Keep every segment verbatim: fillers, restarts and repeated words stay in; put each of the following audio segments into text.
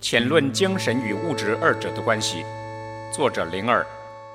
浅论精神与物质二者的关系。作者灵儿。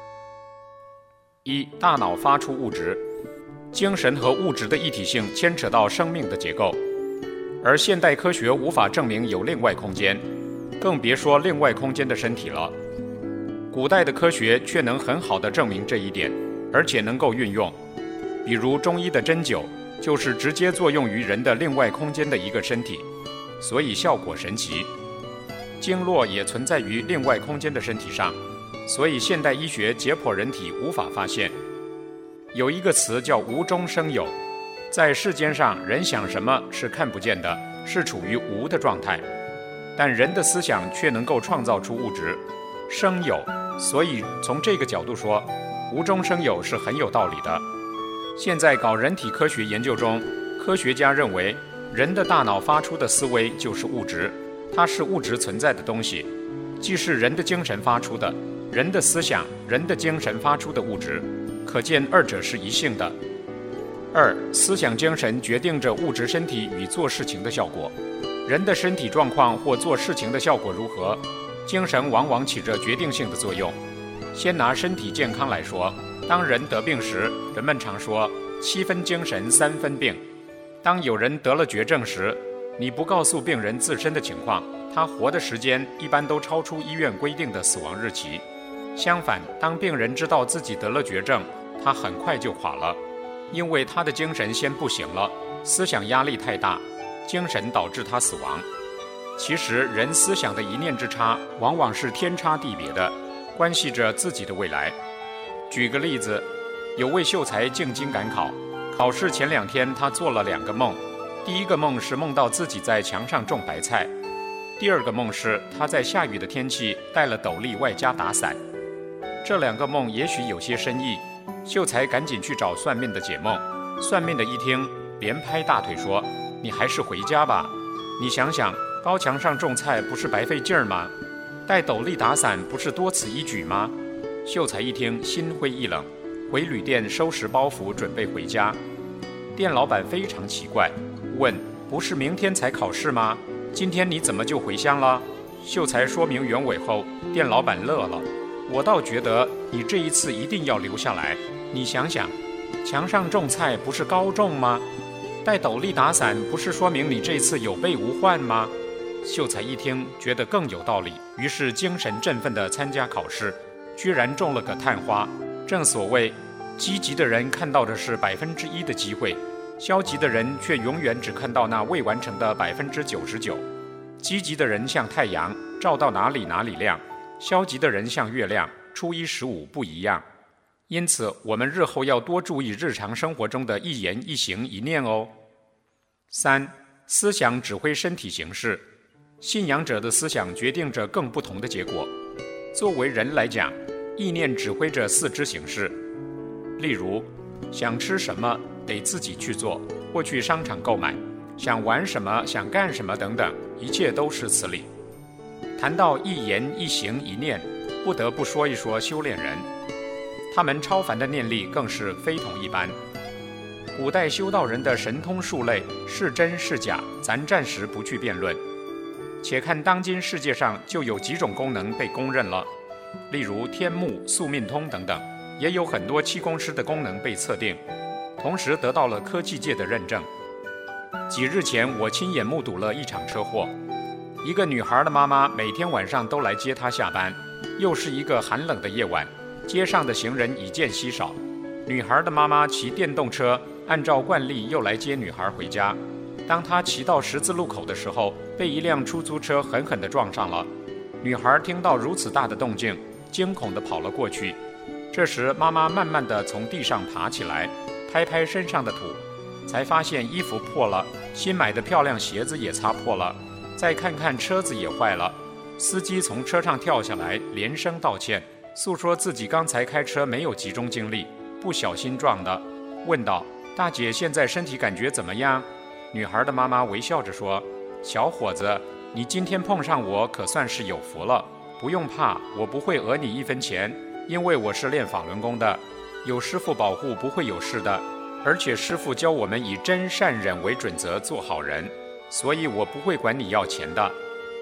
一、大脑发出物质。精神和物质的一体性牵扯到生命的结构，而现代科学无法证明有另外空间，更别说另外空间的身体了。古代的科学却能很好地证明这一点，而且能够运用。比如中医的针灸，就是直接作用于人的另外空间的一个身体，所以效果神奇。经络也存在于另外空间的身体上，所以现代医学解剖人体无法发现。有一个词叫无中生有，在世间上人想什么是看不见的，是处于无的状态，但人的思想却能够创造出物质，生有，所以从这个角度说，无中生有是很有道理的。现在搞人体科学研究中，科学家认为人的大脑发出的思维就是物质，它是物质存在的东西，既是人的精神发出的，人的思想，人的精神发出的物质，可见二者是一性的。二、思想精神决定着物质身体与做事情的效果。人的身体状况或做事情的效果如何，精神往往起着决定性的作用。先拿身体健康来说，当人得病时，人们常说七分精神三分病。当有人得了绝症时，你不告诉病人自身的情况，他活的时间一般都超出医院规定的死亡日期。相反，当病人知道自己得了绝症，他很快就垮了，因为他的精神先不行了，思想压力太大，精神导致他死亡。其实人思想的一念之差，往往是天差地别的，关系着自己的未来。举个例子，有位秀才进京赶考，考试前两天他做了两个梦，第一个梦是梦到自己在墙上种白菜，第二个梦是他在下雨的天气带了斗笠外加打伞。这两个梦也许有些深意，秀才赶紧去找算命的解梦。算命的一听，连拍大腿说：“你还是回家吧，你想想，高墙上种菜不是白费劲儿吗？戴斗笠打伞不是多此一举吗？”秀才一听，心灰意冷，回旅店收拾包袱准备回家。店老板非常奇怪，问：“不是明天才考试吗？今天你怎么就回乡了？”秀才说明原委后，店老板乐了：“我倒觉得你这一次一定要留下来。你想想，墙上种菜不是高中吗？戴斗笠打伞不是说明你这次有备无患吗？”秀才一听，觉得更有道理，于是精神振奋地参加考试，居然中了个探花。正所谓，积极的人看到的是百分之一的机会，消极的人却永远只看到那未完成的百分之九十九。积极的人像太阳，照到哪里哪里亮；消极的人像月亮，初一十五不一样。因此，我们日后要多注意日常生活中的一言一行一念哦。三、思想指挥身体行事。信仰者的思想决定着更不同的结果。作为人来讲，意念指挥着四肢行事。例如，想吃什么得自己去做，或去商场购买；想玩什么、想干什么等等，一切都是此理。谈到一言一行一念，不得不说一说修炼人，他们超凡的念力更是非同一般。古代修道人的神通术类是真是假，咱暂时不去辩论。且看当今世界上就有几种功能被公认了，例如天目、宿命通等等，也有很多气功师的功能被测定，同时得到了科技界的认证。几日前，我亲眼目睹了一场车祸，一个女孩的妈妈每天晚上都来接她下班，又是一个寒冷的夜晚，街上的行人已见稀少。女孩的妈妈骑电动车，按照惯例又来接女孩回家。当她骑到十字路口的时候，被一辆出租车狠狠地撞上了。女孩听到如此大的动静，惊恐地跑了过去。这时，妈妈慢慢地从地上爬起来，拍拍身上的土，才发现衣服破了，新买的漂亮鞋子也擦破了，再看看车子也坏了。司机从车上跳下来，连声道歉，诉说自己刚才开车没有集中精力，不小心撞的，问道：“大姐，现在身体感觉怎么样？”女孩的妈妈微笑着说：“小伙子，你今天碰上我可算是有福了，不用怕，我不会讹你一分钱，因为我是练法轮功的，有师父保护不会有事的，而且师父教我们以真善忍为准则做好人，所以我不会管你要钱的。”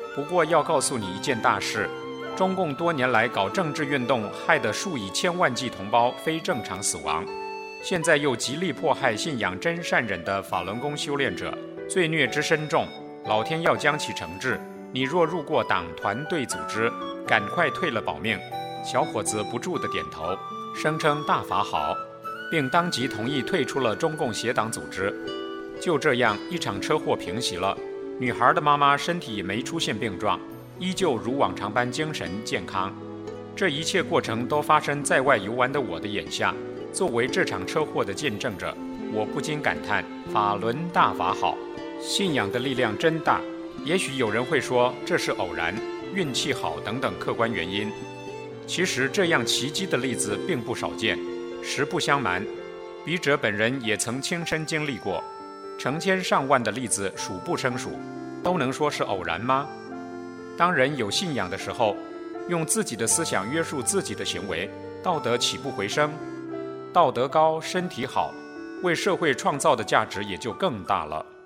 不过要告诉你一件大事，中共多年来搞政治运动，害得数以千万计同胞非正常死亡，现在又极力迫害信仰真善忍的法轮功修炼者，罪孽之深重，老天要将其惩治。你若入过党团队组织，赶快退了保命。小伙子不住地点头，声称大法好，并当即同意退出了中共邪党组织。就这样，一场车祸平息了，女孩的妈妈身体也没出现病状，依旧如往常般精神健康。这一切过程都发生在外游玩的我的眼下。作为这场车祸的见证者，我不禁感叹：法轮大法好，信仰的力量真大。也许有人会说这是偶然、运气好等等客观原因。其实这样奇迹的例子并不少见。实不相瞒，笔者本人也曾亲身经历过，成千上万的例子数不胜数，都能说是偶然吗？当人有信仰的时候，用自己的思想约束自己的行为，道德岂不回升？道德高，身体好，为社会创造的价值也就更大了。